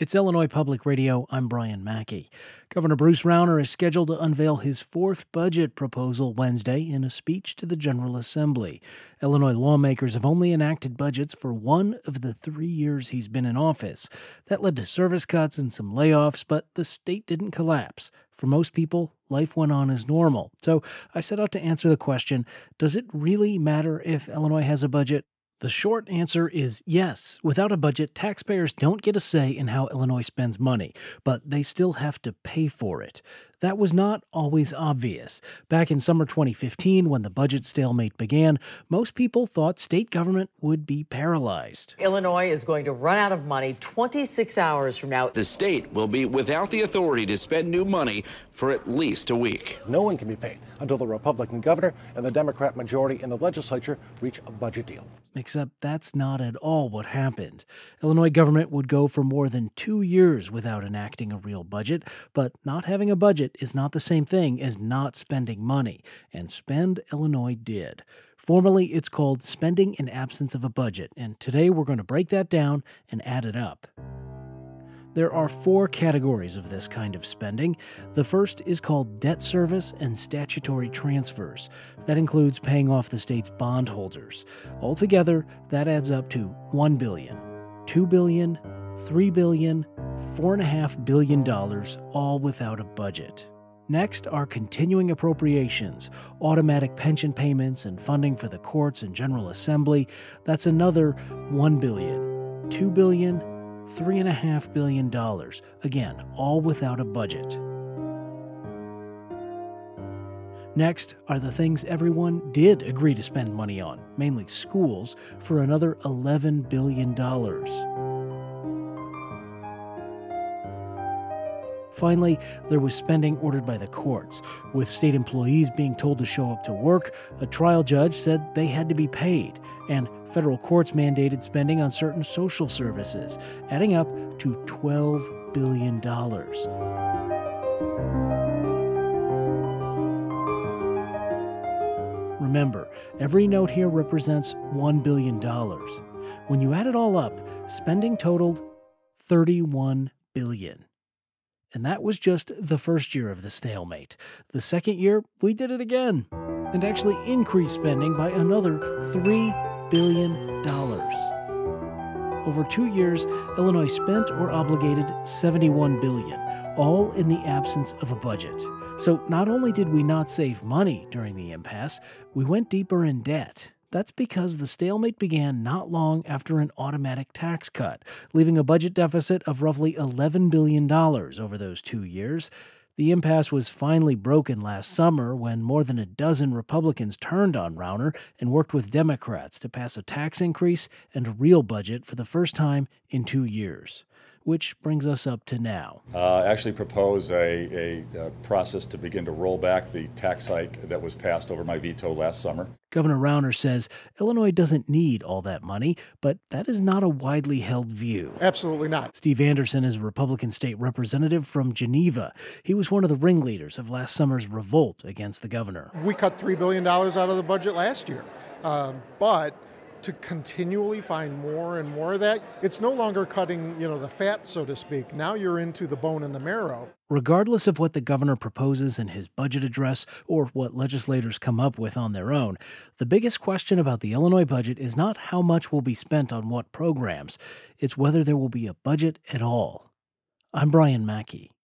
It's Illinois Public Radio. I'm Brian Mackey. Governor Bruce Rauner is scheduled to unveil his fourth budget proposal Wednesday in a speech to the General Assembly. Illinois lawmakers have only enacted budgets for one of the 3 years he's been in office. That led to service cuts and some layoffs, but the state didn't collapse. For most people, life went on as normal. So I set out to answer the question, does it really matter if Illinois has a budget? The short answer is yes. Without a budget, taxpayers don't get a say in how Illinois spends money, but they still have to pay for it. That was not always obvious. Back in summer 2015, when the budget stalemate began, most people thought state government would be paralyzed. Illinois is going to run out of money 26 hours from now. The state will be without the authority to spend new money for at least a week. No one can be paid until the Republican governor and the Democrat majority in the legislature reach a budget deal. Except that's not at all what happened. Illinois government would go for more than 2 years without enacting a real budget, but not having a budget is not the same thing as not spending money, and Spend Illinois did. Formally, it's called Spending in Absence of a Budget, and today we're going to break that down and add it up. There are 4 categories of this kind of spending. The first is called debt service and statutory transfers. That includes paying off the state's bondholders. Altogether, that adds up to $1 billion, $2 billion, $3 billion, $4.5 billion, all without a budget. Next are continuing appropriations, automatic pension payments, and funding for the courts and General Assembly. That's another $1 billion, $2 billion, $3.5 billion, again, all without a budget. Next are the things everyone did agree to spend money on, mainly schools, for another $11 billion. Finally, there was spending ordered by the courts. With state employees being told to show up to work, a trial judge said they had to be paid, and federal courts mandated spending on certain social services, adding up to $12 billion. Remember, every note here represents $1 billion. When you add it all up, spending totaled $31 billion. And that was just the first year of the stalemate. The second year, we did it again, and actually increased spending by another $3 billion. Over 2 years, Illinois spent or obligated $71 billion, all in the absence of a budget. So not only did we not save money during the impasse, we went deeper in debt. That's because the stalemate began not long after an automatic tax cut, leaving a budget deficit of roughly $11 billion over those 2 years. The impasse was finally broken last summer when more than a dozen Republicans turned on Rauner and worked with Democrats to pass a tax increase and a real budget for the first time in 2 years. Which brings us up to now. Actually propose a process to begin to roll back the tax hike that was passed over my veto last summer. Governor Rauner says Illinois doesn't need all that money, but that is not a widely held view. Absolutely not. Steve Anderson is a Republican state representative from Geneva. He was one of the ringleaders of last summer's revolt against the governor. We cut $3 billion out of the budget last year, but to continually find more and more of that, it's no longer cutting, the fat, so to speak. Now you're into the bone and the marrow. Regardless of what the governor proposes in his budget address or what legislators come up with on their own, the biggest question about the Illinois budget is not how much will be spent on what programs. It's whether there will be a budget at all. I'm Brian Mackey.